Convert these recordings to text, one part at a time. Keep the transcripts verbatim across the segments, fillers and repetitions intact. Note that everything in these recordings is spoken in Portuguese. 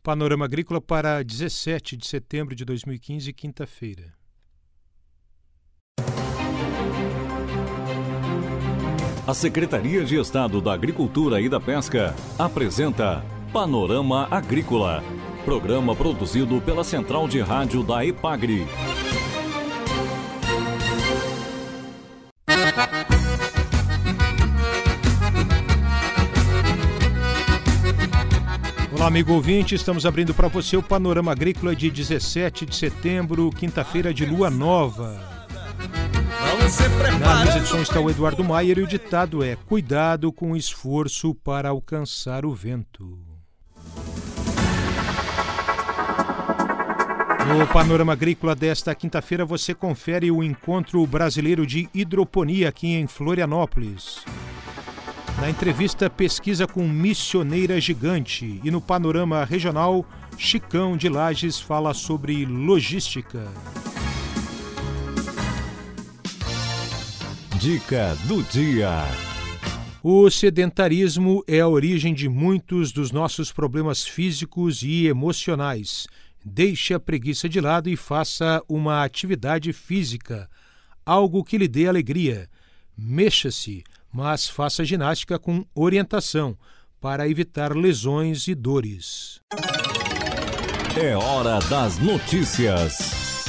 Panorama Agrícola para dezessete de setembro de dois mil e quinze, quinta-feira. A Secretaria de Estado da Agricultura e da Pesca apresenta Panorama Agrícola, programa produzido pela Central de Rádio da EPAGRE. Olá, amigo ouvinte, estamos abrindo para você o Panorama Agrícola de dezessete de setembro, quinta-feira de lua nova. Na mesa de som está o Eduardo Maier e o ditado é: cuidado com o esforço para alcançar o vento. No Panorama Agrícola desta quinta-feira você confere o Encontro Brasileiro de Hidroponia aqui em Florianópolis. Na entrevista, pesquisa com missioneira gigante. E no Panorama Regional, Chicão de Lages fala sobre logística. Dica do dia. O sedentarismo é a origem de muitos dos nossos problemas físicos e emocionais. Deixe a preguiça de lado e faça uma atividade física, algo que lhe dê alegria. Mexa-se, mas faça ginástica com orientação para evitar lesões e dores. É hora das notícias.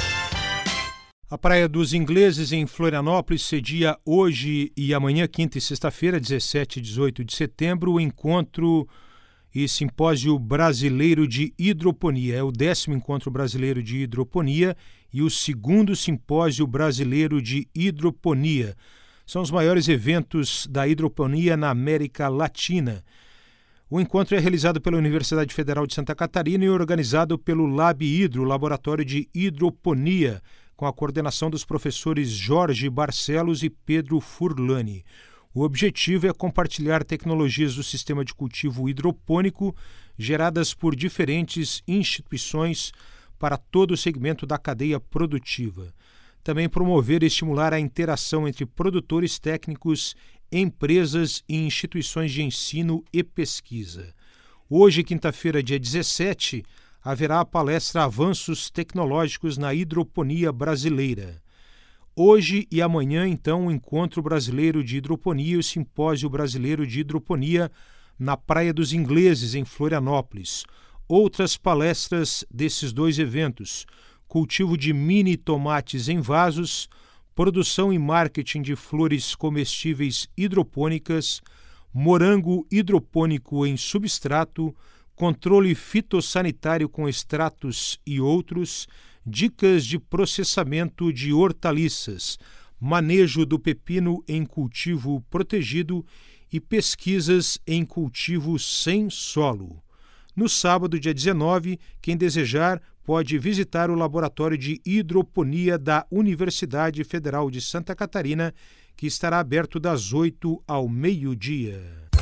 A Praia dos Ingleses, em Florianópolis, cedia hoje e amanhã, quinta e sexta-feira, dezessete e dezoito de setembro, o Encontro e Simpósio Brasileiro de Hidroponia. É o décimo Encontro Brasileiro de Hidroponia e o segundo Simpósio Brasileiro de Hidroponia. São os maiores eventos da hidroponia na América Latina. O encontro é realizado pela Universidade Federal de Santa Catarina e organizado pelo Lab Hidro, Laboratório de Hidroponia, com a coordenação dos professores Jorge Barcelos e Pedro Furlani. O objetivo é compartilhar tecnologias do sistema de cultivo hidropônico geradas por diferentes instituições para todo o segmento da cadeia produtiva. Também promover e estimular a interação entre produtores técnicos, empresas e instituições de ensino e pesquisa. Hoje, quinta-feira, dia dezessete, haverá a palestra Avanços Tecnológicos na Hidroponia Brasileira. Hoje e amanhã, então, o Encontro Brasileiro de Hidroponia e o Simpósio Brasileiro de Hidroponia na Praia dos Ingleses, em Florianópolis. Outras palestras desses dois eventos: cultivo de mini tomates em vasos, produção e marketing de flores comestíveis hidropônicas, morango hidropônico em substrato, controle fitossanitário com extratos e outros, dicas de processamento de hortaliças, manejo do pepino em cultivo protegido e pesquisas em cultivo sem solo. No sábado, dia dezenove, quem desejar pode visitar o Laboratório de Hidroponia da Universidade Federal de Santa Catarina, que estará aberto das oito ao meio-dia.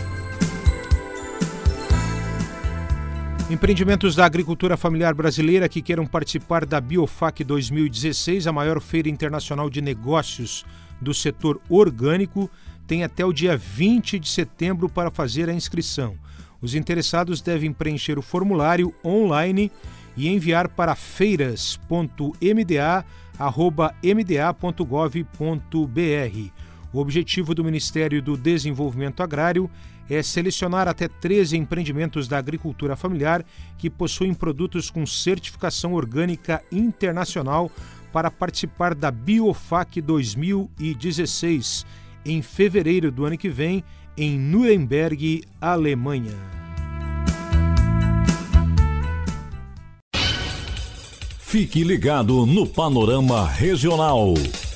Empreendimentos da agricultura familiar brasileira que queiram participar da Biofac dois mil e dezesseis, a maior feira internacional de negócios do setor orgânico, têm até o dia vinte de setembro para fazer a inscrição. Os interessados devem preencher o formulário online e enviar para feiras ponto m d a arroba m d a ponto gov ponto b r. O objetivo do Ministério do Desenvolvimento Agrário é selecionar até treze empreendimentos da agricultura familiar que possuem produtos com certificação orgânica internacional para participar da Biofac dois mil e dezesseis, em fevereiro do ano que vem, em Nuremberg, Alemanha. Fique ligado no Panorama Regional.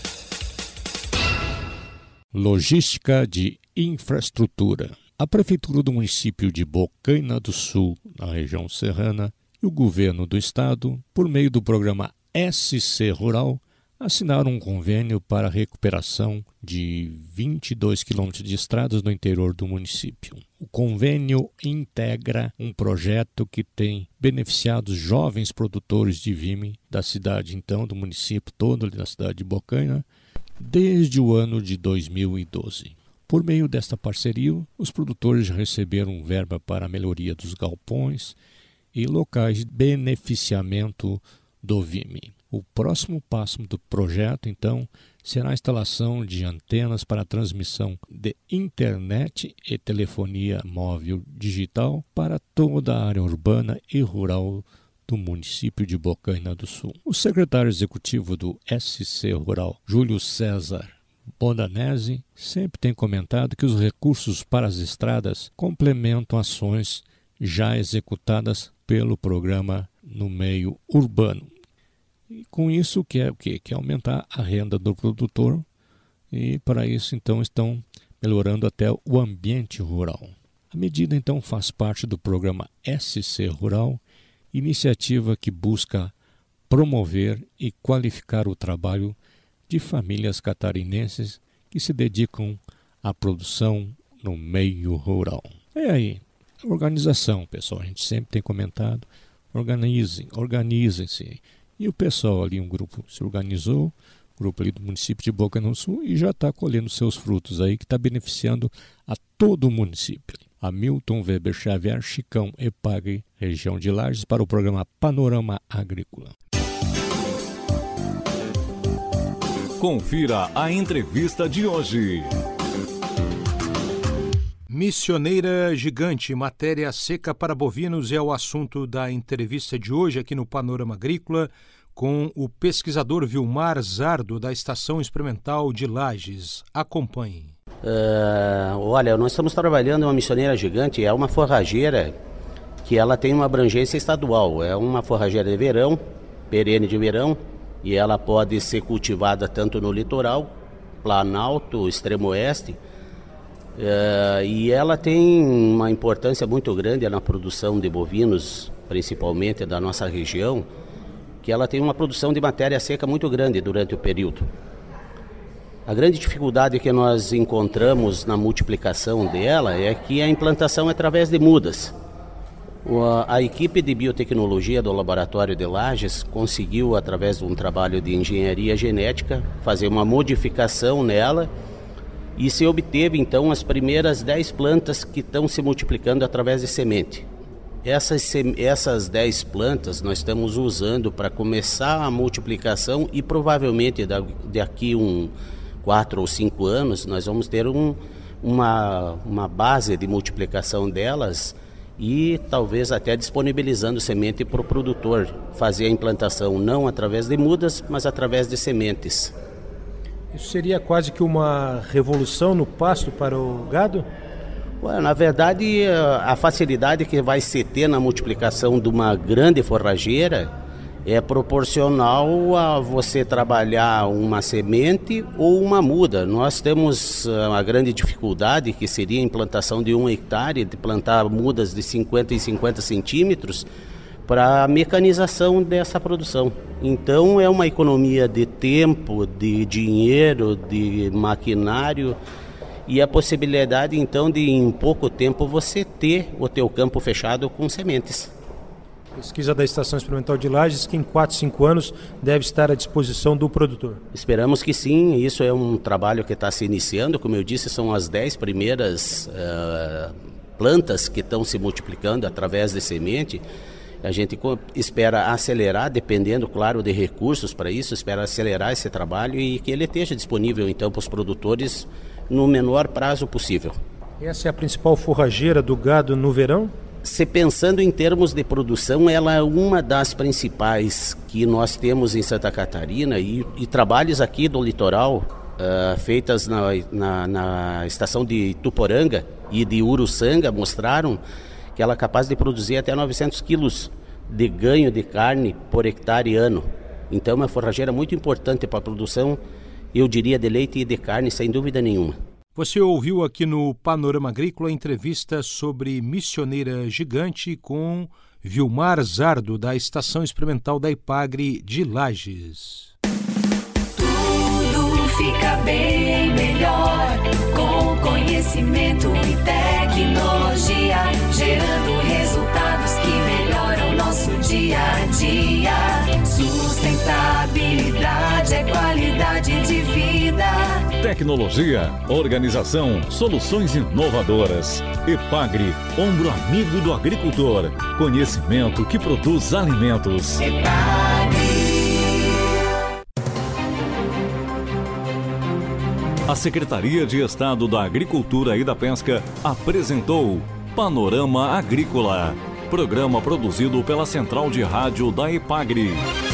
Logística de infraestrutura. A Prefeitura do município de Bocaina do Sul, na região serrana, e o governo do estado, por meio do programa S C Rural, assinaram um convênio para a recuperação de vinte e dois quilômetros de estradas no interior do município. O convênio integra um projeto que tem beneficiado os jovens produtores de vime da cidade, então, do município todo, da cidade de Bocaina, desde o ano de dois mil e doze. Por meio desta parceria, os produtores já receberam verba para a melhoria dos galpões e locais de beneficiamento do V I M E. O próximo passo do projeto, então, será a instalação de antenas para transmissão de internet e telefonia móvel digital para toda a área urbana e rural do município de Bocaina do Sul. O secretário executivo do S C Rural, Júlio César Bodanese, sempre tem comentado que os recursos para as estradas complementam ações já executadas pelo programa no meio urbano. E com isso quer, quer aumentar a renda do produtor e para isso então estão melhorando até o ambiente rural. A medida então faz parte do programa S C Rural, iniciativa que busca promover e qualificar o trabalho de famílias catarinenses que se dedicam à produção no meio rural. É aí, organização, pessoal, a gente sempre tem comentado, organizem, organizem-se. E o pessoal ali, um grupo se organizou, um grupo ali do município de Bocaina do Sul, e já está colhendo seus frutos aí, que está beneficiando a todo o município. Hamilton Weber Xavier, Chicão, EPAGRE, região de Lages, para o programa Panorama Agrícola. Confira a entrevista de hoje. Missioneira gigante, matéria seca para bovinos é o assunto da entrevista de hoje aqui no Panorama Agrícola com o pesquisador Vilmar Zardo da Estação Experimental de Lages. Acompanhe. Uh, olha, nós estamos trabalhando uma missioneira gigante, é uma forrageira que ela tem uma abrangência estadual, é uma forrageira de verão, perene de verão, e ela pode ser cultivada tanto no litoral, Planalto, Extremo Oeste, Uh, e ela tem uma importância muito grande na produção de bovinos, principalmente da nossa região, que ela tem uma produção de matéria seca muito grande durante o período. A grande dificuldade que nós encontramos na multiplicação dela é que a implantação é através de mudas. A, a equipe de biotecnologia do Laboratório de Lages conseguiu, através de um trabalho de engenharia genética, fazer uma modificação nela, e se obteve então as primeiras dez plantas que estão se multiplicando através de semente. Essas, essas dez plantas nós estamos usando para começar a multiplicação e provavelmente daqui um quatro ou cinco anos nós vamos ter um, uma, uma base de multiplicação delas e talvez até disponibilizando semente para o produtor fazer a implantação não através de mudas, mas através de sementes. Isso seria quase que uma revolução no pasto para o gado? Well, na verdade, a facilidade que vai se ter na multiplicação de uma grande forrageira é proporcional a você trabalhar uma semente ou uma muda. Nós temos uma grande dificuldade, que seria a implantação de um hectare, de plantar mudas de cinquenta em cinquenta centímetros, para a mecanização dessa produção. Então é uma economia de tempo, de dinheiro, de maquinário e a possibilidade então de em pouco tempo você ter o teu campo fechado com sementes. Pesquisa da Estação Experimental de Lages que em quatro, cinco anos deve estar à disposição do produtor. Esperamos que sim, isso é um trabalho que está se iniciando, como eu disse, são as dez primeiras uh, plantas que estão se multiplicando através de semente. A gente espera acelerar, dependendo, claro, de recursos para isso, espera acelerar esse trabalho e que ele esteja disponível, então, para os produtores no menor prazo possível. Essa é a principal forrageira do gado no verão? Se pensando em termos de produção, ela é uma das principais que nós temos em Santa Catarina e, e trabalhos aqui do litoral, uh, feitas na, na, na estação de Tuporanga e de Uruçanga, mostraram que ela é capaz de produzir até novecentos quilos de ganho de carne por hectare ano. Então é uma forrageira muito importante para a produção, eu diria, de leite e de carne, sem dúvida nenhuma. Você ouviu aqui no Panorama Agrícola a entrevista sobre missioneira gigante com Vilmar Zardo, da Estação Experimental da EPAGRE de Lages. Tudo fica bem melhor com conhecimento e tecnologia, gerando resultados que melhoram nosso dia a dia. Sustentabilidade é qualidade de vida. Tecnologia, organização, soluções inovadoras. Epagri, ombro amigo do agricultor. Conhecimento que produz alimentos. A Secretaria de Estado da Agricultura e da Pesca apresentou Panorama Agrícola, programa produzido pela Central de Rádio da Epagri.